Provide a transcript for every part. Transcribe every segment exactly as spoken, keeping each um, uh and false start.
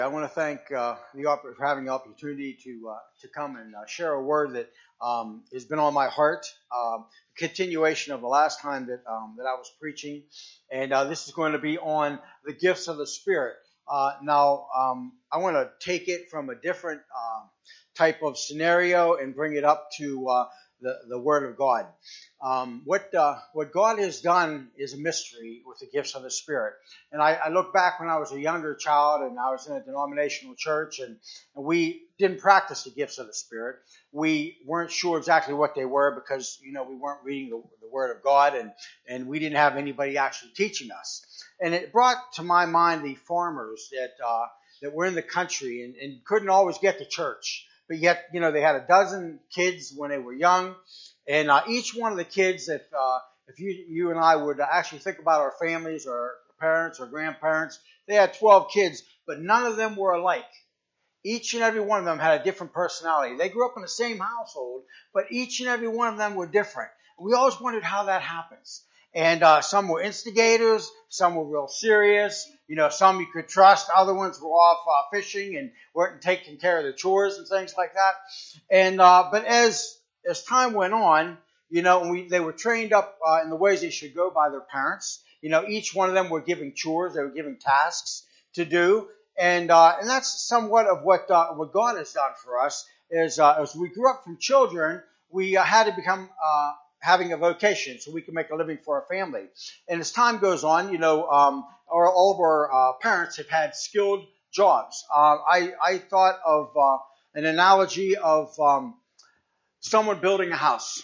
I want to thank uh, the opp- for having the opportunity to uh, to come and uh, share a word that um, has been on my heart. Um, continuation of the last time that um, that I was preaching, and uh, this is going to be on the gifts of the Spirit. Uh, now, um, I want to take it from a different uh, type of scenario and bring it up to uh, the the Word of God. Um, what uh, what God has done is a mystery with the gifts of the Spirit. And I, I look back when I was a younger child and I was in a denominational church, and, and we didn't practice the gifts of the Spirit. We weren't sure exactly what they were because, you know, we weren't reading the, the Word of God, and, and we didn't have anybody actually teaching us. And it brought to my mind the farmers that uh, that were in the country and, and couldn't always get to church. But yet, you know, they had a dozen kids when they were young. And uh, each one of the kids, if uh, if you you and I would actually think about our families or parents or grandparents, they had twelve kids, but none of them were alike. Each and every one of them had a different personality. They grew up in the same household, but each and every one of them were different. We always wondered how that happens. And uh, some were instigators, some were real serious. You know, some you could trust. Other ones were off uh, fishing and weren't taking care of the chores and things like that. And uh, but as as time went on, you know, and we they were trained up uh, in the ways they should go by their parents. You know, each one of them were given chores. They were given tasks to do. And uh, and that's somewhat of what uh, what God has done for us. Is uh, as we grew up from children, we uh, had to become uh, having a vocation so we can make a living for our family. And as time goes on, you know, um, our, all of our uh, parents have had skilled jobs. Uh, I I thought of uh, an analogy of um, someone building a house.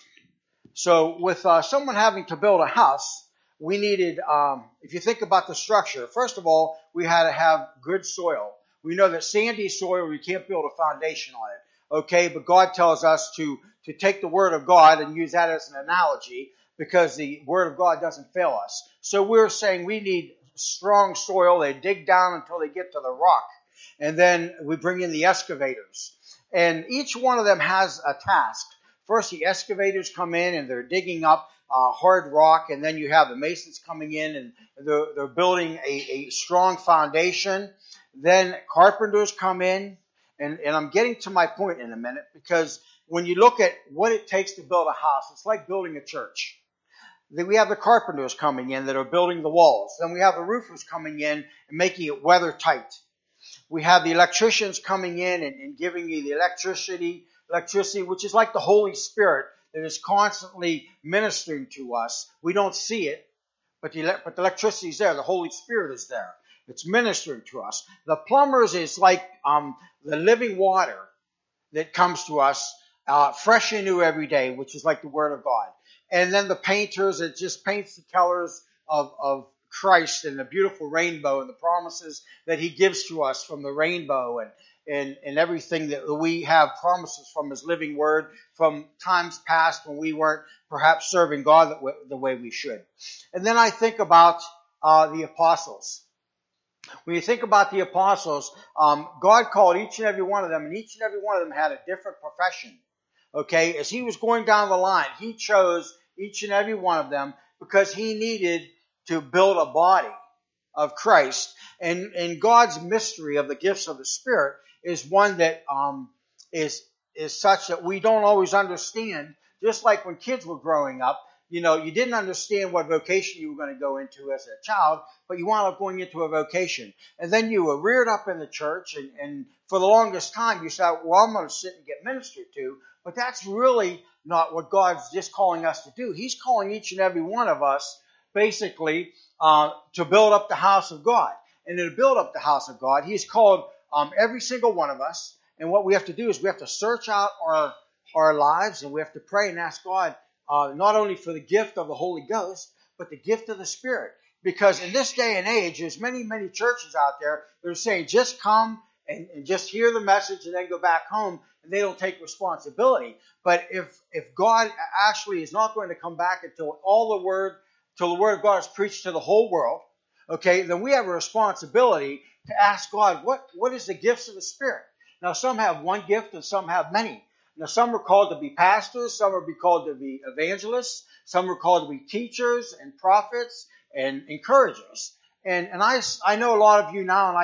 So with uh, someone having to build a house, we needed, um, if you think about the structure, first of all, we had to have good soil. We know that sandy soil, we can't build a foundation on it. Okay, but God tells us to, to take the Word of God and use that as an analogy because the Word of God doesn't fail us. So we're saying we need strong soil. They dig down until they get to the rock. And then we bring in the excavators. And each one of them has a task. First, the excavators come in and they're digging up uh, hard rock, and then you have the masons coming in and they're, they're building a, a strong foundation. Then carpenters come in, and, and I'm getting to my point in a minute because when you look at what it takes to build a house, it's like building a church. Then we have the carpenters coming in that are building the walls. Then we have the roofers coming in and making it weather tight. We have the electricians coming in and, and giving you the electricity, electricity, which is like the Holy Spirit that is constantly ministering to us. We don't see it, but the, but the electricity is there. The Holy Spirit is there. It's ministering to us. The plumbers is like um, the living water that comes to us uh, fresh and new every day, which is like the Word of God. And then the painters, it just paints the colors of, of Christ and the beautiful rainbow and the promises that He gives to us from the rainbow and, and, and everything that we have promises from His living Word from times past when we weren't perhaps serving God the way we should. And then I think about uh, the apostles. When you think about the apostles, um, God called each and every one of them, and each and every one of them had a different profession. Okay, as He was going down the line, He chose each and every one of them because He needed to build a body of Christ. And, and God's mystery of the gifts of the Spirit is one that um, is is such that we don't always understand. Just like when kids were growing up, you know, you didn't understand what vocation you were going to go into as a child, but you wound up going into a vocation. And then you were reared up in the church, and, and for the longest time you said, well, I'm going to sit and get ministered to. But that's really not what God's just calling us to do. He's calling each and every one of us basically uh, to build up the house of God. And to build up the house of God, He's called um, every single one of us. And what we have to do is we have to search out our, our lives, and we have to pray and ask God uh, not only for the gift of the Holy Ghost, but the gift of the Spirit. Because in this day and age, there's many, many churches out there that are saying, just come and, and just hear the message and then go back home, and they don't take responsibility. But if if God actually is not going to come back until all the word, till the word of God is preached to the whole world, okay, then we have a responsibility to ask God, what, what is the gifts of the Spirit? Now, some have one gift and some have many. Now, some are called to be pastors, some are called to be evangelists, some are called to be teachers and prophets and encouragers. And and I, I know a lot of you now, and I can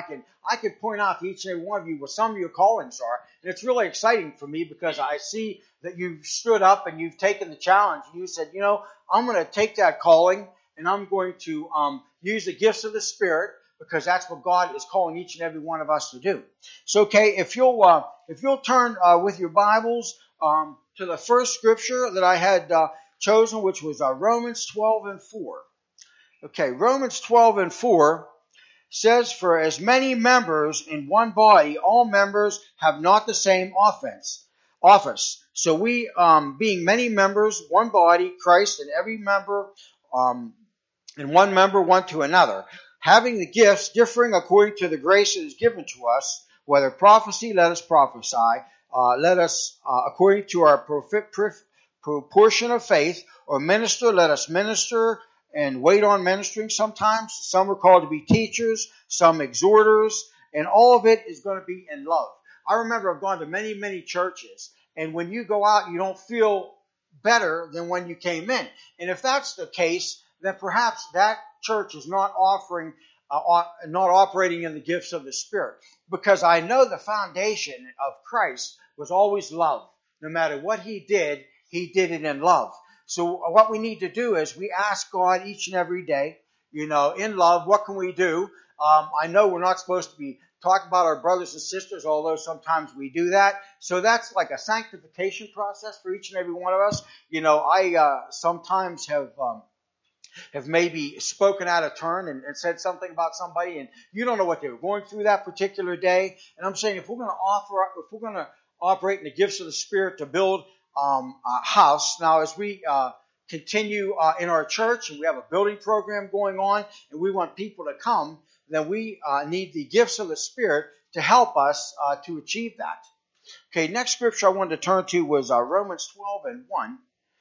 I could point out to each and every one of you what some of your callings are. And it's really exciting for me because I see that you've stood up and you've taken the challenge. You said, you know, I'm going to take that calling and I'm going to um, use the gifts of the Spirit, because that's what God is calling each and every one of us to do. So, okay, if you'll uh, if you'll turn uh, with your Bibles um, to the first scripture that I had uh, chosen, which was uh, Romans twelve and four. Okay, Romans twelve and four says, "For as many members in one body, all members have not the same offense, office. So we, um, being many members, one body, Christ, and every member, um, and one member one to another, having the gifts differing according to the grace that is given to us, whether prophecy, let us prophesy, uh, let us, uh, according to our profi- prof- proportion of faith, or minister, let us minister, and wait on ministering sometimes. Some are called to be teachers, some exhorters, and all of it is going to be in love." I remember I've gone to many, many churches, and when you go out, you don't feel better than when you came in. And if that's the case, then perhaps that church is not offering, uh, not operating in the gifts of the Spirit. Because I know the foundation of Christ was always love. No matter what He did, He did it in love. So what we need to do is we ask God each and every day, you know, in love, what can we do? Um, I know we're not supposed to be talking about our brothers and sisters, although sometimes we do that. So that's like a sanctification process for each and every one of us. You know, I uh, sometimes have... Um, have maybe spoken out of turn and, and said something about somebody, and you don't know what they were going through that particular day. And I'm saying, if we're going to offer, if we're going to operate in the gifts of the Spirit to build um, a house, now as we uh, continue uh, in our church, and we have a building program going on, and we want people to come, then we uh, need the gifts of the Spirit to help us uh, to achieve that. Okay, next scripture I wanted to turn to was uh, Romans twelve and one,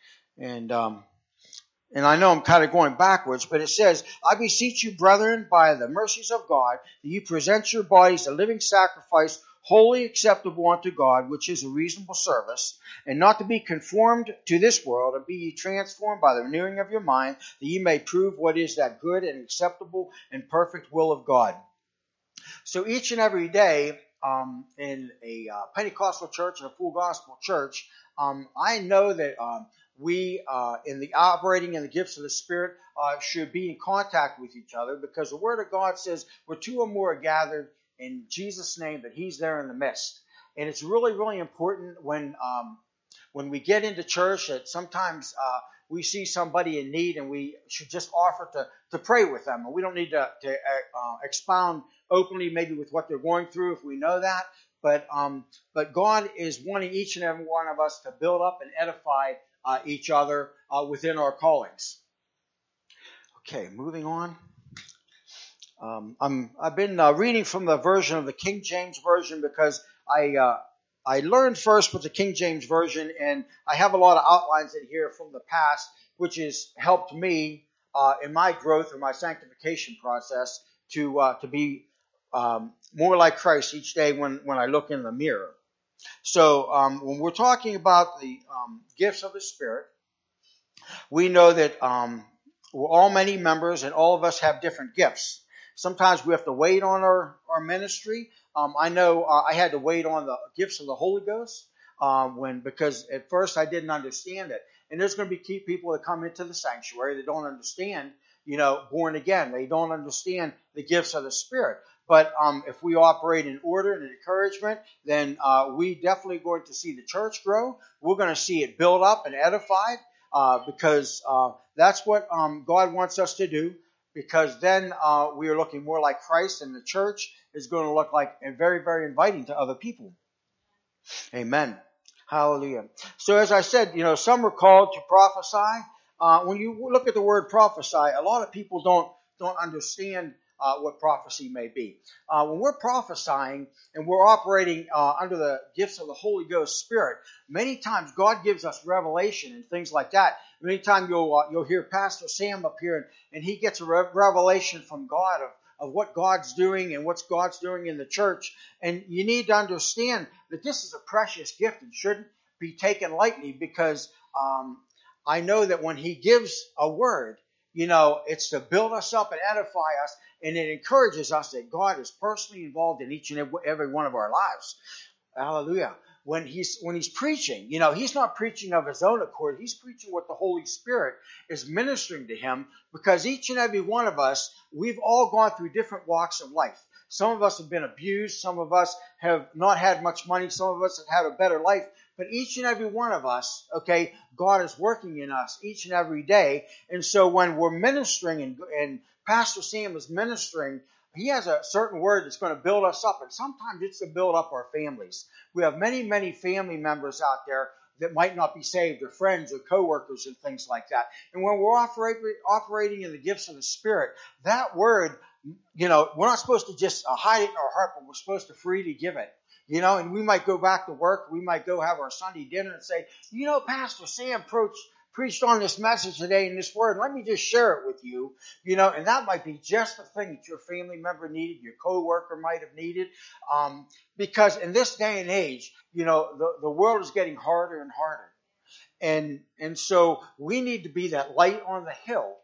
and um, And I know I'm kind of going backwards, but it says, "I beseech you, brethren, by the mercies of God, that you present your bodies a living sacrifice, wholly acceptable unto God, which is a reasonable service, and not to be conformed to this world, and be ye transformed by the renewing of your mind, that ye may prove what is that good and acceptable and perfect will of God." So each and every day um, in a uh, Pentecostal church and a full gospel church, um, I know that um, we, uh, in the operating in the gifts of the Spirit, uh, should be in contact with each other, because the Word of God says, where two or more are gathered in Jesus' name, that He's there in the midst. And it's really, really important when um, when we get into church that sometimes uh, we see somebody in need, and we should just offer to, to pray with them. And we don't need to, to uh, expound openly maybe with what they're going through if we know that. But um, but God is wanting each and every one of us to build up and edify uh, each other uh, within our callings. Okay, moving on. Um, I'm, I've been uh, reading from the version of the King James Version, because I uh, I learned first with the King James Version, and I have a lot of outlines in here from the past, which has helped me uh, in my growth or my sanctification process to uh, to be um, more like Christ each day when, when I look in the mirror. So um, when we're talking about the um, gifts of the Spirit, we know that um, we're all many members, and all of us have different gifts. Sometimes we have to wait on our, our ministry. Um, I know uh, I had to wait on the gifts of the Holy Ghost um, when because at first I didn't understand it. And there's going to be people that come into the sanctuary that don't understand, you know, born again. They don't understand the gifts of the Spirit. But um, if we operate in order and encouragement, then uh, we definitely going to see the church grow. We're going to see it build up and edified uh, because uh, that's what um, God wants us to do. Because then uh, we are looking more like Christ, and the church is going to look like and very, very inviting to other people. Amen. Hallelujah. So as I said, you know, some are called to prophesy. Uh, when you look at the word prophesy, a lot of people don't don't understand uh, what prophecy may be. Uh, when we're prophesying and we're operating uh, under the gifts of the Holy Ghost Spirit, many times God gives us revelation and things like that. Many times you'll uh, you'll hear Pastor Sam up here, and, and he gets a re- revelation from God of of what God's doing and what God's doing in the church. And you need to understand that this is a precious gift and shouldn't be taken lightly, because um, I know that when He gives a word, you know, it's to build us up and edify us. and it encourages us that God is personally involved in each and every one of our lives. Hallelujah. When he's when he's preaching, you know, he's not preaching of his own accord. He's preaching what the Holy Spirit is ministering to him, because each and every one of us, we've all gone through different walks of life. Some of us have been abused. Some of us have not had much money. Some of us have had a better life. But each and every one of us, okay, God is working in us each and every day. And so when we're ministering and, and Pastor Sam is ministering, he has a certain word that's going to build us up. And sometimes it's to build up our families. We have many, many family members out there that might not be saved, or friends or coworkers and things like that. And when we're operate, operating in the gifts of the Spirit, that word, you know, we're not supposed to just uh, hide it in our heart, but we're supposed to freely give it. You know, and we might go back to work. We might go have our Sunday dinner and say, you know, Pastor Sam preached, preached on this message today in this word. Let me just share it with you. You know, and that might be just the thing that your family member needed, your coworker might have needed. Um, because in this day and age, you know, the, the world is getting harder and harder. And, and so we need to be that light on the hill.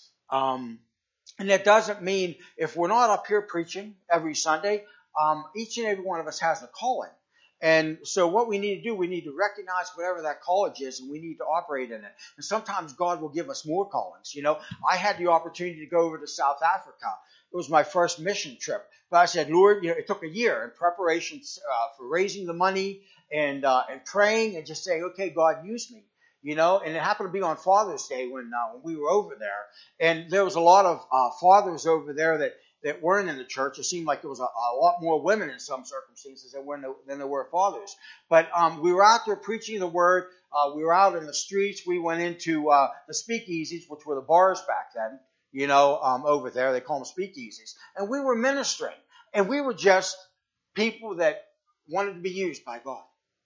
Um, and that doesn't mean if we're not up here preaching every Sunday, Um, each and every one of us has a calling. And so what we need to do, we need to recognize whatever that college is, and we need to operate in it. And sometimes God will give us more callings. You know, I had the opportunity to go over to South Africa. It was my first mission trip. But I said, Lord, you know, it took a year in preparation uh, for raising the money and uh, and praying and just saying, okay, God, use me. You know, and it happened to be on Father's Day when, uh, when we were over there. And there was a lot of uh, fathers over there that that weren't in the church. It seemed like there was a, a lot more women in some circumstances than, were, than there were fathers. But um, we were out there preaching the word. Uh, we were out in the streets. We went into uh, the speakeasies, which were the bars back then, you know, um, over there. They call them speakeasies. And we were ministering. And we were just people that wanted to be used by God.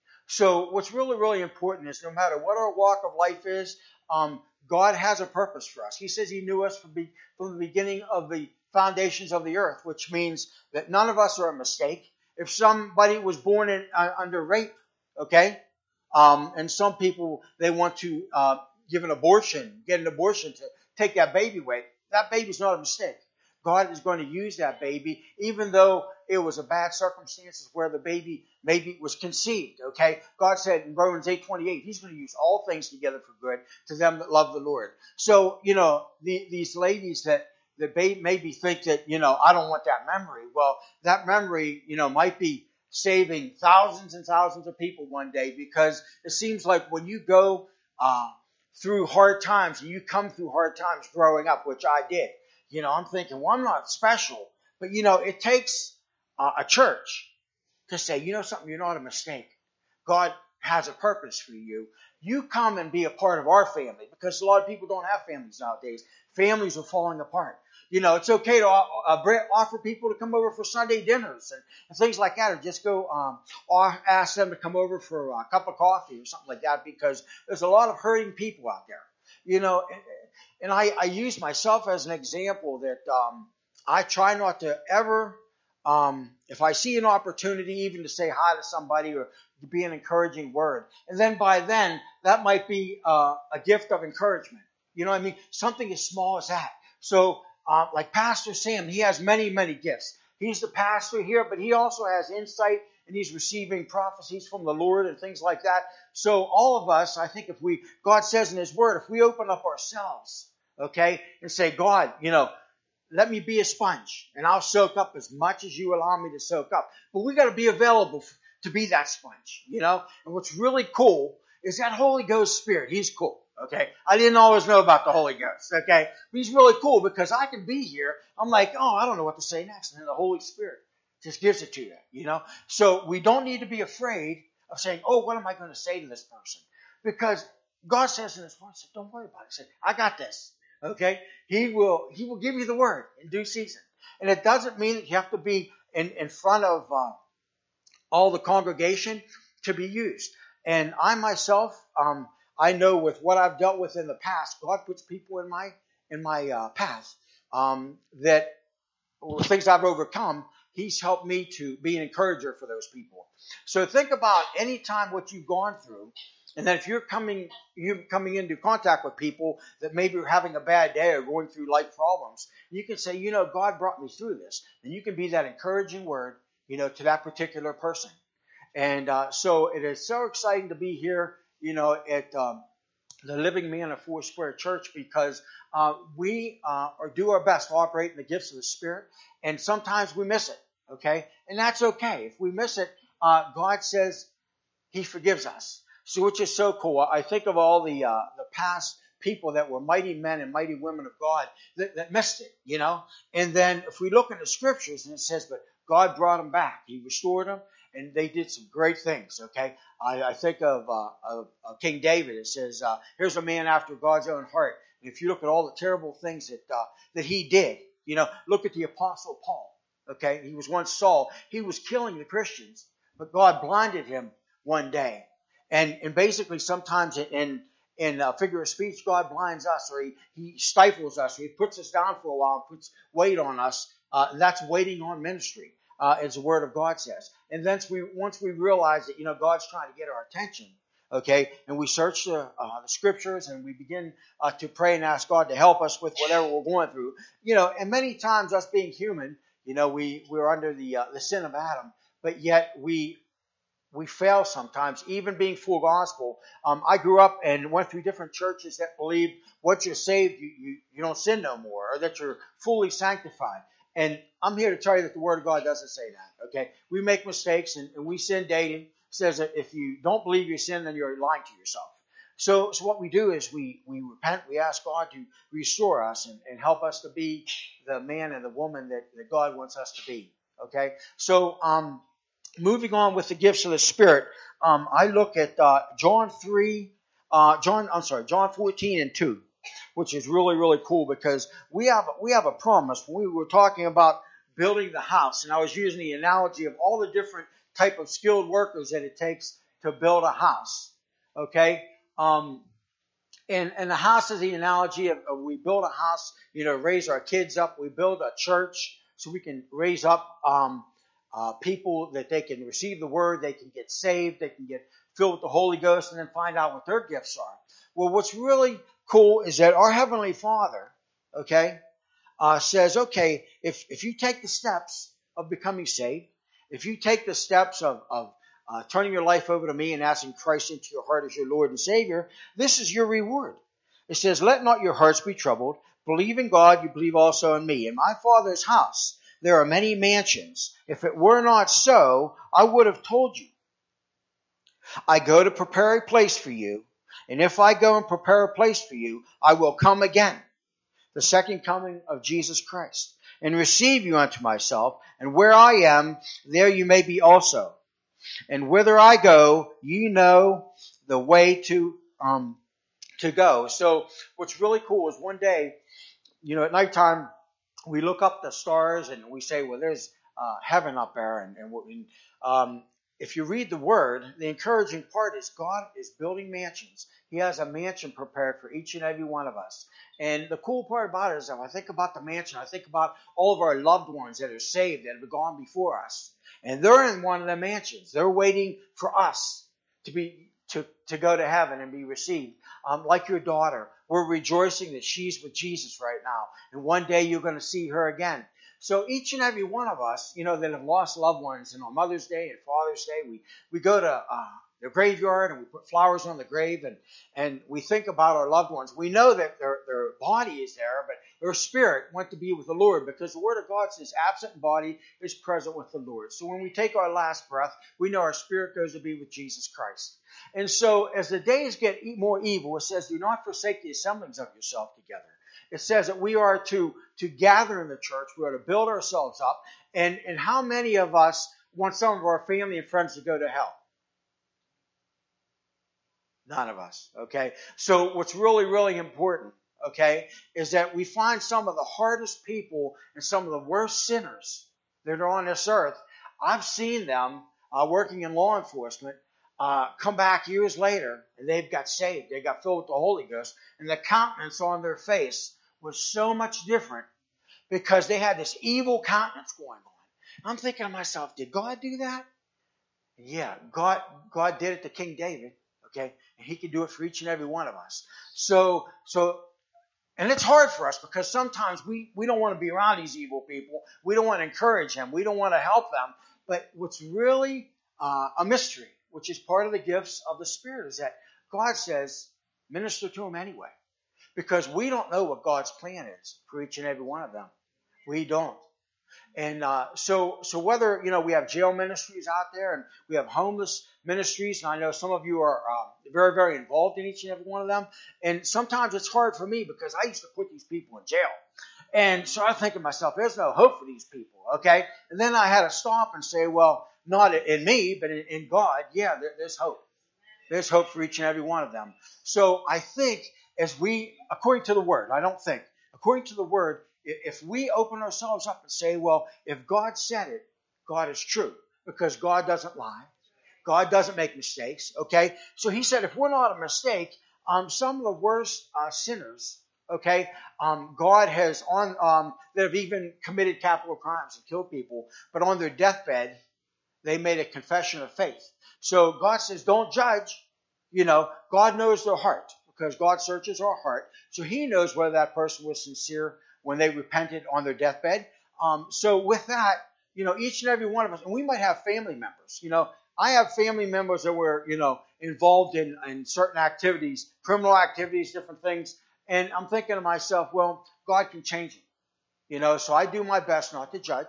So what's really, really important is no matter what our walk of life is, um, God has a purpose for us. He says he knew us from, be, from the beginning of the foundations of the earth, which means that none of us are a mistake. If somebody was born in, uh, under rape, okay, um, and some people, they want to uh, give an abortion, get an abortion to take that baby away, that baby's not a mistake. God is going to use that baby, even though it was a bad circumstances where the baby maybe was conceived, okay? God said in Romans eight twenty-eight, he's going to use all things together for good to them that love the Lord. So, you know, the, these ladies that, that maybe think that, you know, I don't want that memory. Well, that memory, you know, might be saving thousands and thousands of people one day, because it seems like when you go uh, through hard times, and you come through hard times growing up, which I did, you know, I'm thinking, well, I'm not special. But, you know, it takes uh, a church to say, you know something, you're not a mistake. God has a purpose for you. You come and be a part of our family, because a lot of people don't have families nowadays. Families are falling apart. You know, it's okay to uh, offer people to come over for Sunday dinners and, and things like that, or just go um, or ask them to come over for a cup of coffee or something like that, because there's a lot of hurting people out there. You know, and, and I, I use myself as an example that um, I try not to ever, um, if I see an opportunity even to say hi to somebody or to be an encouraging word, and then by then, that might be uh, a gift of encouragement. You know what I mean? Something as small as that. So, uh, like Pastor Sam, he has many, many gifts. He's the pastor here, but he also has insight, and he's receiving prophecies from the Lord and things like that. So all of us, I think if we, God says in his word, if we open up ourselves, okay, and say, God, you know, let me be a sponge, and I'll soak up as much as you allow me to soak up. But we got to be available to be that sponge, you know. And what's really cool is that Holy Ghost Spirit. He's cool, okay. I didn't always know about the Holy Ghost, okay. But he's really cool, because I can be here. I'm like, oh, I don't know what to say next, and then the Holy Spirit just gives it to you, you know. So we don't need to be afraid of saying, oh, what am I going to say to this person? Because God says in his word, don't worry about it. He said, I got this. Okay? He will He will give you the word in due season. And it doesn't mean that you have to be in, in front of uh, all the congregation to be used. And I myself, um, I know with what I've dealt with in the past, God puts people in my in my uh, path um, that things I've overcome. He's helped me to be an encourager for those people. So think about any time what you've gone through. And then if you're coming, you're coming into contact with people that maybe are having a bad day or going through life problems, you can say, you know, God brought me through this. And you can be that encouraging word, you know, to that particular person. And uh, so it is so exciting to be here, you know, at um, the Living Manna Foursquare Church, because uh, we uh, are, do our best to operate in the gifts of the Spirit, and sometimes we miss it, okay? And that's okay. If we miss it, uh, God says He forgives us. So, which is so cool. I think of all the uh, the past people that were mighty men and mighty women of God that, that missed it, you know? And then if we look in the scriptures, and it says, but God brought them back. He restored them, and they did some great things, okay? I, I think of, uh, of, of King David. It says, uh, here's a man after God's own heart. And if you look at all the terrible things that uh, that he did, you know, look at the Apostle Paul, okay? He was once Saul. He was killing the Christians, but God blinded him one day. And and basically sometimes in in a figure of speech, God blinds us, or he, he stifles us, or he puts us down for a while, puts weight on us. Uh, and that's waiting on ministry, uh, as the Word of God says. And then we once we realize that, you know, God's trying to get our attention, okay, and we search the, uh, the Scriptures, and we begin uh, to pray and ask God to help us with whatever we're going through, you know, and many times us being human, you know, we, we're under the uh, the sin of Adam, but yet we We fail sometimes, even being full gospel. Um, I grew up and went through different churches that believed once you're saved, you, you, you don't sin no more, or that you're fully sanctified. And I'm here to tell you that the Word of God doesn't say that, okay? We make mistakes, and, and we sin dating. It says that if you don't believe you sin, then you're lying to yourself. So, so what we do is we, we repent, we ask God to restore us and, and help us to be the man and the woman that, that God wants us to be, okay? So, um... moving on with the gifts of the Spirit, um, I look at uh, John three, uh, John. I'm sorry, John fourteen and two, which is really really cool, because we have we have a promise. When we were talking about building the house, and I was using the analogy of all the different type of skilled workers that it takes to build a house. Okay, um, and and the house is the analogy of, of we build a house, you know, raise our kids up. We build a church so we can raise up Um, Uh, people that they can receive the word, they can get saved, they can get filled with the Holy Ghost, and then find out what their gifts are. Well, what's really cool is that our Heavenly Father, okay, uh, says, okay, if, if you take the steps of becoming saved, if you take the steps of, of uh, turning your life over to me and asking Christ into your heart as your Lord and Savior, this is your reward. It says, let not your hearts be troubled. Believe in God, you believe also in me. In my Father's house there are many mansions. If it were not so, I would have told you. I go to prepare a place for you, and if I go and prepare a place for you, I will come again, the second coming of Jesus Christ, and receive you unto myself, and where I am, there you may be also. And whither I go, you know the way to um to go. So what's really cool is one day, you know, at nighttime, we look up the stars and we say, well, there's uh, heaven up there. And, and, and um, if you read the Word, the encouraging part is God is building mansions. He has a mansion prepared for each and every one of us. And the cool part about it is, if I think about the mansion, I think about all of our loved ones that are saved, that have gone before us. And they're in one of the mansions. They're waiting for us to be to, to go to heaven and be received. Um, like your daughter, we're rejoicing that she's with Jesus right now. And one day you're going to see her again. So each and every one of us, you know, that have lost loved ones, and on Mother's Day and Father's Day, we, we go to uh, the graveyard and we put flowers on the grave, and, and we think about our loved ones. We know that their, their body is there, but their spirit went to be with the Lord, because the Word of God says absent body is present with the Lord. So when we take our last breath, we know our spirit goes to be with Jesus Christ. And so as the days get more evil, it says, do not forsake the assemblings of yourself together. It says that we are to, to gather in the church. We are to build ourselves up. And, and how many of us want some of our family and friends to go to hell? None of us, okay? So what's really, really important, okay, is that we find some of the hardest people and some of the worst sinners that are on this earth. I've seen them uh, working in law enforcement uh, come back years later, and they've got saved. They got filled with the Holy Ghost, and the countenance on their face was so much different, because they had this evil countenance going on. I'm thinking to myself, did God do that? Yeah, God, God did it to King David. Okay? And he can do it for each and every one of us. So, so, and it's hard for us because sometimes we, we don't want to be around these evil people. We don't want to encourage them. We don't want to help them. But what's really uh, a mystery, which is part of the gifts of the Spirit, is that God says, minister to them anyway. Because we don't know what God's plan is for each and every one of them. We don't. And uh, so, so whether, you know, we have jail ministries out there and we have homeless ministries, and I know some of you are uh, very, very involved in each and every one of them. And sometimes it's hard for me because I used to put these people in jail. And so I think to myself, there's no hope for these people, okay? And then I had to stop and say, well, not in me, but in, in God, yeah, there, there's hope. There's hope for each and every one of them. So I think as we, according to the Word, I don't think, according to the Word, if we open ourselves up and say, well, if God said it, God is true. Because God doesn't lie. God doesn't make mistakes, okay? So he said if we're not a mistake, um, some of the worst uh, sinners, okay, um, God has on, um, that have even committed capital crimes and killed people, but on their deathbed, they made a confession of faith. So God says, don't judge. You know, God knows their heart because God searches our heart. So he knows whether that person was sincere when they repented on their deathbed. Um, so with that, you know, each and every one of us, and we might have family members, you know, I have family members that were, you know, involved in, in certain activities, criminal activities, different things. And I'm thinking to myself, well, God can change them. You know, so I do my best not to judge.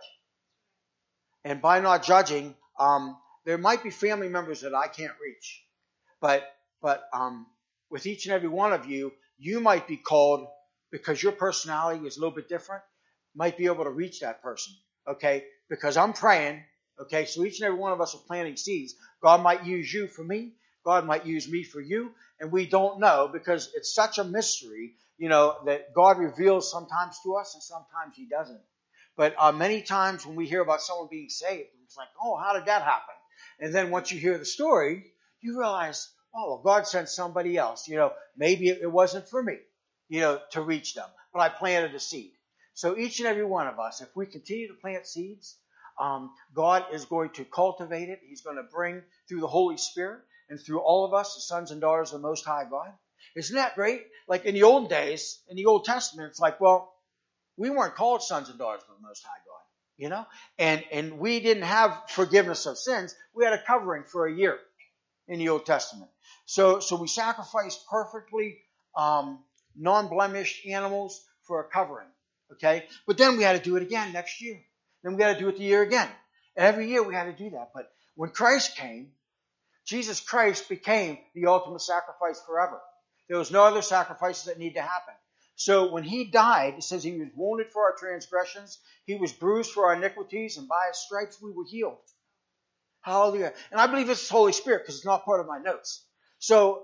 And by not judging, um, there might be family members that I can't reach. But, but, um, with each and every one of you, you might be called because your personality is a little bit different, might be able to reach that person. Okay. Because I'm praying. Okay. So each and every one of us are planting seeds. God might use you for me. God might use me for you. And we don't know because it's such a mystery, you know, that God reveals sometimes to us and sometimes he doesn't. But uh, many times when we hear about someone being saved, it's like, oh, how did that happen? And then once you hear the story, you realize, oh, well, God sent somebody else. You know, maybe it wasn't for me, you know, to reach them, but I planted a seed. So each and every one of us, if we continue to plant seeds, um, God is going to cultivate it. He's going to bring through the Holy Spirit and through all of us, the sons and daughters of the Most High God. Isn't that great? Like in the old days, in the Old Testament, it's like, well, we weren't called sons and daughters of the Most High God, you know, and, and we didn't have forgiveness of sins. We had a covering for a year in the Old Testament. So, so we sacrificed perfectly, um, non-blemished animals for a covering. Okay. But then we had to do it again next year. Then we had to do it the year again. And every year we had to do that. But when Christ came, Jesus Christ became the ultimate sacrifice forever. There was no other sacrifices that need to happen. So when he died, it says he was wounded for our transgressions, he was bruised for our iniquities, and by his stripes we were healed. Hallelujah. And I believe this is Holy Spirit because it's not part of my notes. So,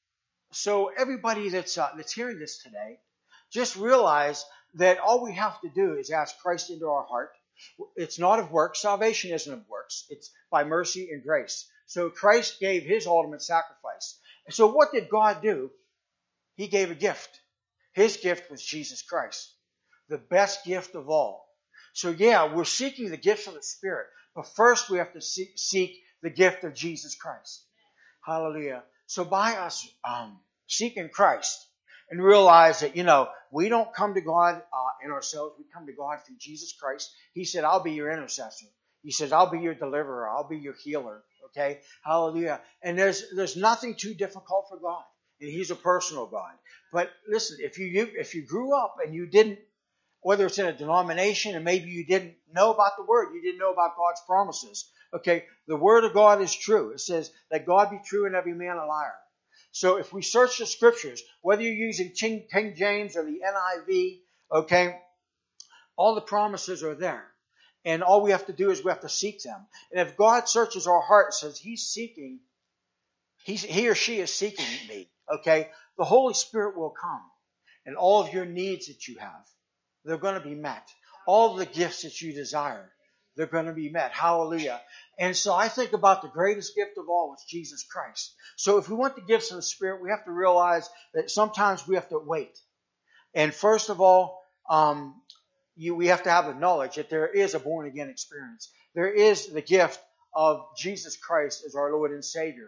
so everybody that's uh, that's hearing this today, just realize that all we have to do is ask Christ into our heart. It's not of works. Salvation isn't of works. It's by mercy and grace. So Christ gave his ultimate sacrifice. So what did God do? He gave a gift. His gift was Jesus Christ, the best gift of all. So yeah, we're seeking the gifts of the Spirit, but first we have to seek the gift of Jesus Christ. Hallelujah. So by us um, seeking Christ and realize that, you know, we don't come to God uh, in ourselves. We come to God through Jesus Christ. He said, I'll be your intercessor. He says, I'll be your deliverer. I'll be your healer. Okay. Hallelujah. And there's, there's nothing too difficult for God. And he's a personal God. But listen, if you, if you grew up and you didn't, whether it's in a denomination and maybe you didn't know about the Word, you didn't know about God's promises. Okay, the Word of God is true. It says that God be true and every man a liar. So if we search the Scriptures, whether you're using King, King James or the N I V, okay, all the promises are there. And all we have to do is we have to seek them. And if God searches our heart and says he's seeking, he's, he or she is seeking me, okay, the Holy Spirit will come. And all of your needs that you have, they're going to be met. All the gifts that you desire, they're going to be met. Hallelujah. And so I think about the greatest gift of all was Jesus Christ. So if we want the gifts of the Spirit, we have to realize that sometimes we have to wait. And first of all, um, you, we have to have the knowledge that there is a born-again experience. There is the gift of Jesus Christ as our Lord and Savior.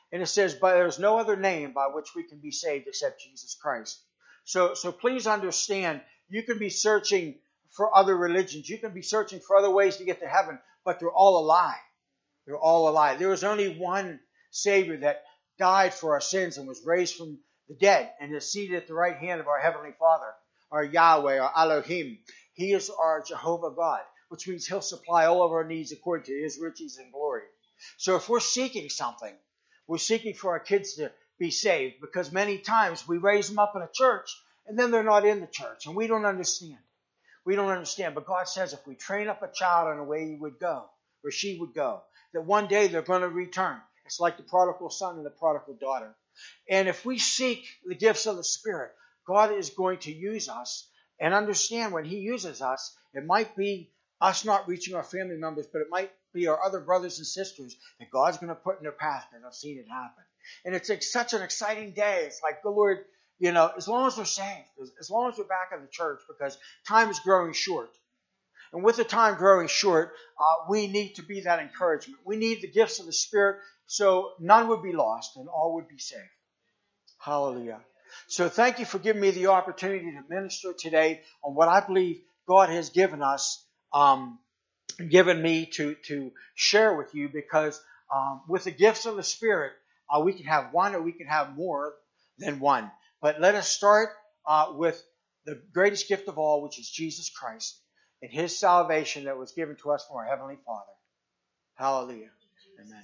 And it says, but there's no other name by which we can be saved except Jesus Christ. So, so please understand, you can be searching for other religions. You can be searching for other ways to get to heaven, but they're all a lie. They're all a lie. There was only one Savior that died for our sins and was raised from the dead and is seated at the right hand of our Heavenly Father, our Yahweh, our Elohim. He is our Jehovah God, which means He'll supply all of our needs according to His riches and glory. So if we're seeking something, we're seeking for our kids to be saved, because many times we raise them up in a church and then they're not in the church, and we don't understand. We don't understand. But God says if we train up a child in a way he would go, or she would go, that one day they're going to return. It's like the prodigal son and the prodigal daughter. And if we seek the gifts of the Spirit, God is going to use us. And understand, when He uses us, it might be us not reaching our family members, but it might be our other brothers and sisters that God's going to put in their path, and I've seen it happen. And it's like such an exciting day. It's like, the Lord, you know, as long as we're saved, as, as long as we're back in the church, because time is growing short. And with the time growing short, uh, we need to be that encouragement. We need the gifts of the Spirit so none would be lost and all would be saved. Hallelujah. So thank you for giving me the opportunity to minister today on what I believe God has given us, um, given me to, to share with you, because um, with the gifts of the Spirit, uh, we can have one or we can have more than one. But let us start uh, with the greatest gift of all, which is Jesus Christ and His salvation that was given to us from our Heavenly Father. Hallelujah.